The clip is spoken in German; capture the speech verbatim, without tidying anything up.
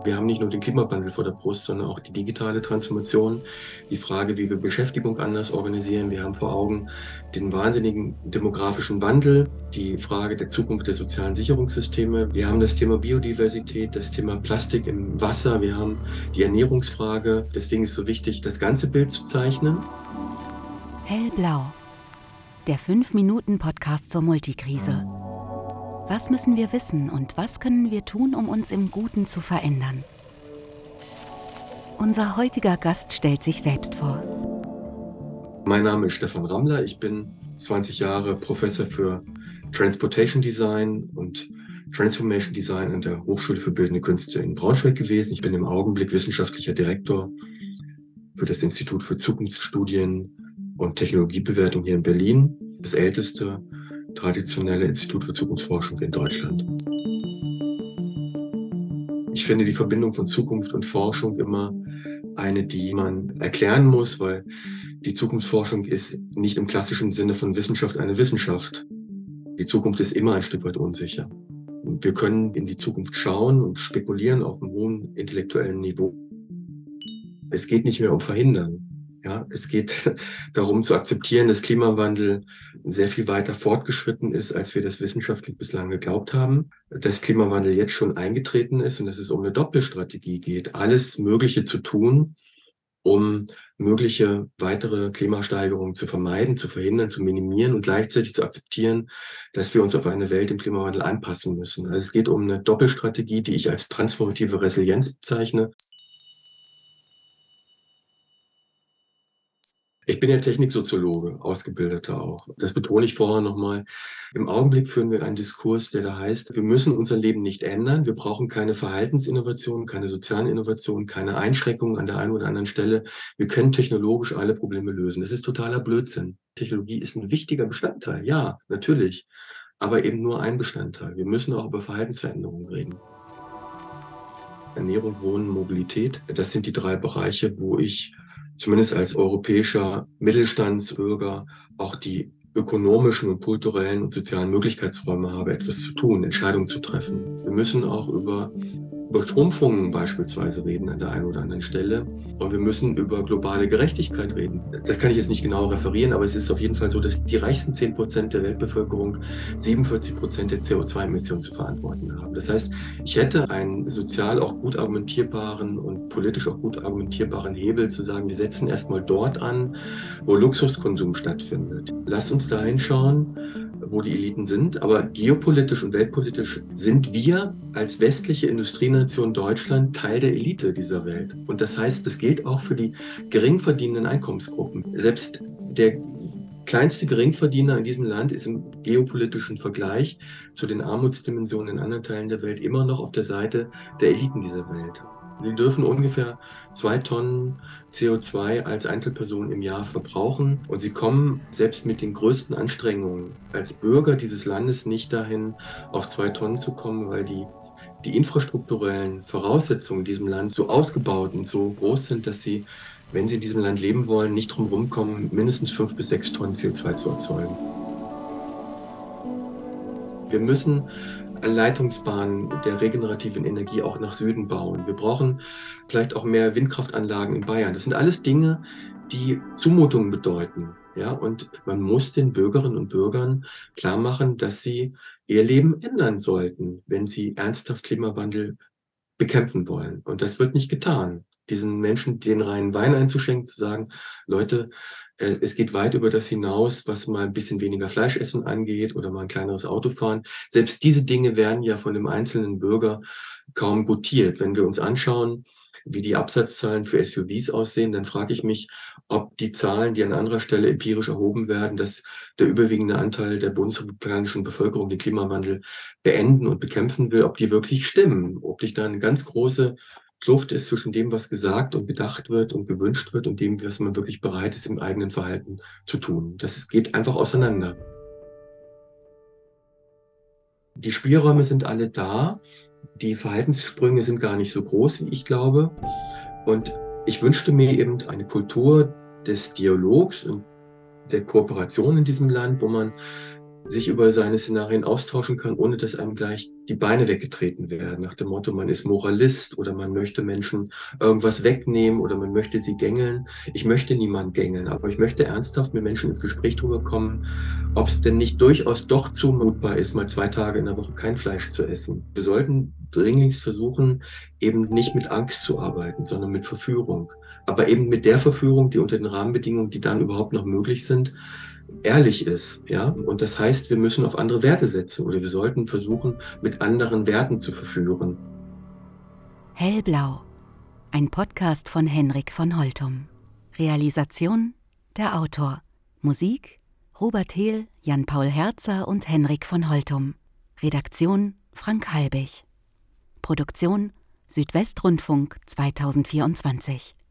Wir haben nicht nur den Klimawandel vor der Brust, sondern auch die digitale Transformation, die Frage, wie wir Beschäftigung anders organisieren. Wir haben vor Augen den wahnsinnigen demografischen Wandel, die Frage der Zukunft der sozialen Sicherungssysteme. Wir haben das Thema Biodiversität, das Thema Plastik im Wasser. Wir haben die Ernährungsfrage. Deswegen ist es so wichtig, das ganze Bild zu zeichnen. Hellblau, der fünf Minuten Podcast zur Multikrise. Was müssen wir wissen und was können wir tun, um uns im Guten zu verändern? Unser heutiger Gast stellt sich selbst vor. Mein Name ist Stefan Rammler. Ich bin zwanzig Jahre Professor für Transportation Design und Transformation Design an der Hochschule für Bildende Künste in Braunschweig gewesen. Ich bin im Augenblick wissenschaftlicher Direktor für das Institut für Zukunftsstudien und Technologiebewertung hier in Berlin, das älteste traditionelle Institut für Zukunftsforschung in Deutschland. Ich finde die Verbindung von Zukunft und Forschung immer eine, die man erklären muss, weil die Zukunftsforschung ist nicht im klassischen Sinne von Wissenschaft eine Wissenschaft. Die Zukunft ist immer ein Stück weit unsicher. Wir können in die Zukunft schauen und spekulieren auf einem hohen intellektuellen Niveau. Es geht nicht mehr um Verhindern. Ja, es geht darum zu akzeptieren, dass Klimawandel sehr viel weiter fortgeschritten ist, als wir das wissenschaftlich bislang geglaubt haben. Dass Klimawandel jetzt schon eingetreten ist und dass es um eine Doppelstrategie geht, alles Mögliche zu tun, um mögliche weitere Klimasteigerungen zu vermeiden, zu verhindern, zu minimieren und gleichzeitig zu akzeptieren, dass wir uns auf eine Welt im Klimawandel anpassen müssen. Also es geht um eine Doppelstrategie, die ich als transformative Resilienz bezeichne. Ich bin ja Techniksoziologe, Ausgebildeter auch. Das betone ich vorher nochmal. Im Augenblick führen wir einen Diskurs, der da heißt, wir müssen unser Leben nicht ändern. Wir brauchen keine Verhaltensinnovationen, keine sozialen Innovationen, keine Einschränkungen an der einen oder anderen Stelle. Wir können technologisch alle Probleme lösen. Das ist totaler Blödsinn. Technologie ist ein wichtiger Bestandteil, ja, natürlich, aber eben nur ein Bestandteil. Wir müssen auch über Verhaltensveränderungen reden. Ernährung, Wohnen, Mobilität, das sind die drei Bereiche, wo ich zumindest als europäischer Mittelstandsbürger auch die ökonomischen und kulturellen und sozialen Möglichkeitsräume habe, etwas zu tun, Entscheidungen zu treffen. Wir müssen auch über, über Schrumpfungen beispielsweise reden an der einen oder anderen Stelle. Und wir müssen über globale Gerechtigkeit reden. Das kann ich jetzt nicht genau referieren, aber es ist auf jeden Fall so, dass die reichsten zehn Prozent der Weltbevölkerung siebenundvierzig Prozent der C O zwei Emissionen zu verantworten haben. Das heißt, ich hätte einen sozial auch gut argumentierbaren und politisch auch gut argumentierbaren Hebel zu sagen, wir setzen erstmal dort an, wo Luxuskonsum stattfindet. Lasst uns da hinschauen, wo die Eliten sind. Aber geopolitisch und weltpolitisch sind wir als westliche Industrienation Deutschland Teil der Elite dieser Welt. Und das heißt, das gilt auch für die gering verdienenden Einkommensgruppen. Selbst der kleinste Geringverdiener in diesem Land ist im geopolitischen Vergleich zu den Armutsdimensionen in anderen Teilen der Welt immer noch auf der Seite der Eliten dieser Welt. Die dürfen ungefähr zwei Tonnen C O zwei als Einzelperson im Jahr verbrauchen. Und sie kommen selbst mit den größten Anstrengungen als Bürger dieses Landes nicht dahin, auf zwei Tonnen zu kommen, weil die, die infrastrukturellen Voraussetzungen in diesem Land so ausgebaut und so groß sind, dass sie, wenn sie in diesem Land leben wollen, nicht drum rumkommen, mindestens fünf bis sechs Tonnen C O zwei zu erzeugen. Wir müssen Leitungsbahnen der regenerativen Energie auch nach Süden bauen. Wir brauchen vielleicht auch mehr Windkraftanlagen in Bayern. Das sind alles Dinge, die Zumutungen bedeuten. Ja, und man muss den Bürgerinnen und Bürgern klar machen, dass sie ihr Leben ändern sollten, wenn sie ernsthaft Klimawandel bekämpfen wollen. Und das wird nicht getan. Diesen Menschen den reinen Wein einzuschenken, zu sagen, Leute, es geht weit über das hinaus, was mal ein bisschen weniger Fleischessen angeht oder mal ein kleineres Auto fahren. Selbst diese Dinge werden ja von dem einzelnen Bürger kaum gutiert. Wenn wir uns anschauen, wie die Absatzzahlen für S U Vs aussehen, dann frage ich mich, ob die Zahlen, die an anderer Stelle empirisch erhoben werden, dass der überwiegende Anteil der bundesrepublikanischen Bevölkerung den Klimawandel beenden und bekämpfen will, ob die wirklich stimmen, ob nicht da eine ganz große Kluft ist zwischen dem, was gesagt und gedacht wird und gewünscht wird und dem, was man wirklich bereit ist, im eigenen Verhalten zu tun. Das geht einfach auseinander. Die Spielräume sind alle da. Die Verhaltenssprünge sind gar nicht so groß, wie ich glaube. Und ich wünschte mir eben eine Kultur des Dialogs und der Kooperation in diesem Land, wo man sich über seine Szenarien austauschen kann, ohne dass einem gleich die Beine weggetreten werden. Nach dem Motto, man ist Moralist oder man möchte Menschen irgendwas wegnehmen oder man möchte sie gängeln. Ich möchte niemanden gängeln, aber ich möchte ernsthaft mit Menschen ins Gespräch drüber kommen, ob es denn nicht durchaus doch zumutbar ist, mal zwei Tage in der Woche kein Fleisch zu essen. Wir sollten dringlichst versuchen, eben nicht mit Angst zu arbeiten, sondern mit Verführung. Aber eben mit der Verführung, die unter den Rahmenbedingungen, die dann überhaupt noch möglich sind, ehrlich ist, ja. Und das heißt, wir müssen auf andere Werte setzen oder wir sollten versuchen, mit anderen Werten zu verführen. Hellblau, ein Podcast von Henrik von Holtum. Realisation der Autor. Musik Robert Hehl, Jan-Paul Herzer und Henrik von Holtum. Redaktion Frank Halbig. Produktion Südwestrundfunk zweitausendvierundzwanzig.